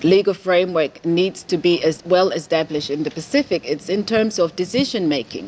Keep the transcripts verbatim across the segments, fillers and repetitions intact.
legal framework needs to be as well established in the Pacific. It's in terms of decision making.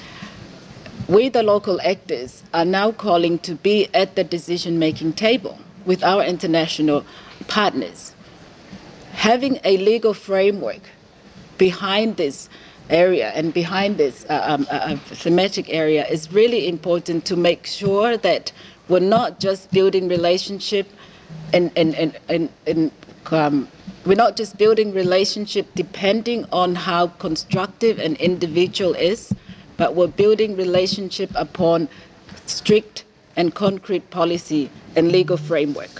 We, the local actors, are now calling to be at the decision making table with our international partners. Having a legal framework behind this area and behind this uh, um, uh, thematic area is really important to make sure that we're not just building relationship and, and, and, and, and um, we're not just building relationship depending on how constructive an individual is, but we're building relationship upon strict and concrete policy and legal framework.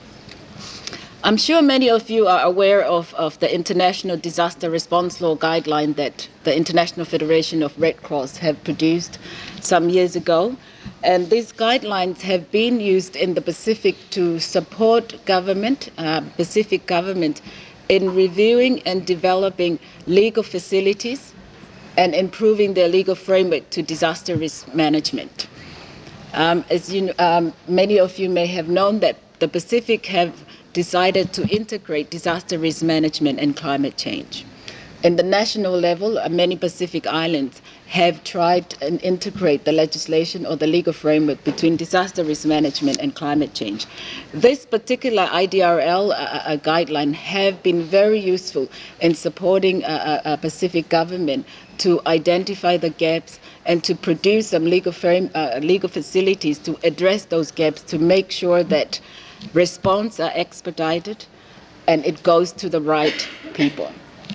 I'm sure many of you are aware of, of the International Disaster Response Law guideline that the International Federation of Red Cross have produced some years ago. And these guidelines have been used in the Pacific to support government, uh, Pacific government, in reviewing and developing legal facilities and improving their legal framework to disaster risk management. Um, as you, um, many of you may have known that the Pacific have decided to integrate disaster risk management and climate change. In the national level, uh, many Pacific islands have tried and integrate the legislation or the legal framework between disaster risk management and climate change. This particular I D R L uh, uh, guideline have been very useful in supporting uh, uh, Pacific government to identify the gaps and to produce some legal frame, uh, legal facilities to address those gaps, to make sure that response are expedited and it goes to the right people.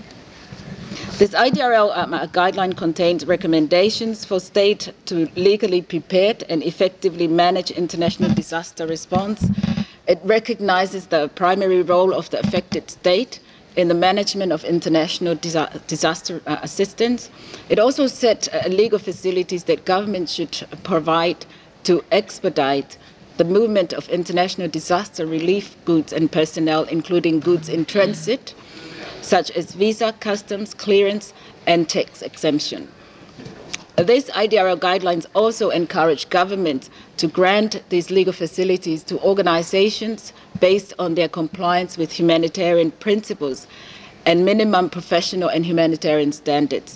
This I D R L um, guideline contains recommendations for states to legally prepare and effectively manage international disaster response. It recognizes the primary role of the affected state in the management of international disa disaster uh, assistance. It also set uh, legal facilities that governments should provide to expedite the movement of international disaster relief goods and personnel, including goods in transit, such as visa, customs, clearance, and tax exemption. These I D R L guidelines also encourage governments to grant these legal facilities to organizations based on their compliance with humanitarian principles and minimum professional and humanitarian standards.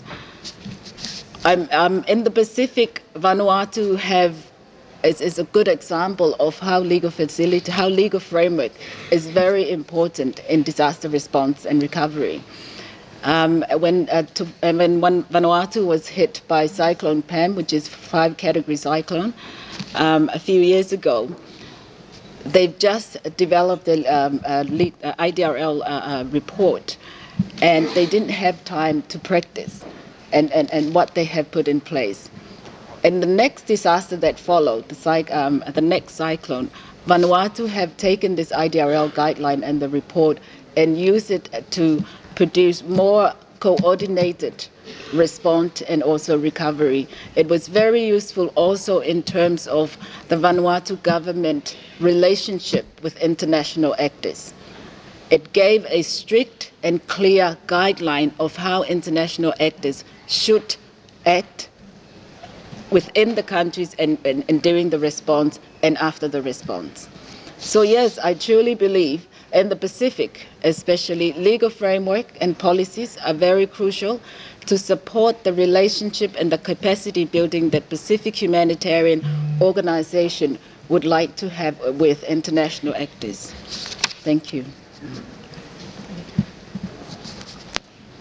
I'm, um, in the Pacific, Vanuatu have is, is a good example of how legal facility, how legal framework is very important in disaster response and recovery. Um, when, uh, to, uh, when one, Vanuatu was hit by Cyclone Pam, which is five category cyclone, um, a few years ago, they've just developed a, um, a I D R L uh, uh, report, and they didn't have time to practice and, and, and what they have put in place. In the next disaster that followed, the, um, the next cyclone, Vanuatu have taken this I D R L guideline and the report and used it to produce more coordinated response and also recovery. It was very useful also in terms of the Vanuatu government relationship with international actors. It gave a strict and clear guideline of how international actors should act within the countries and, and, and during the response and after the response. So yes, I truly believe in the Pacific, especially legal framework and policies are very crucial to support the relationship and the capacity building that Pacific Humanitarian Organization would like to have with international actors. Thank you.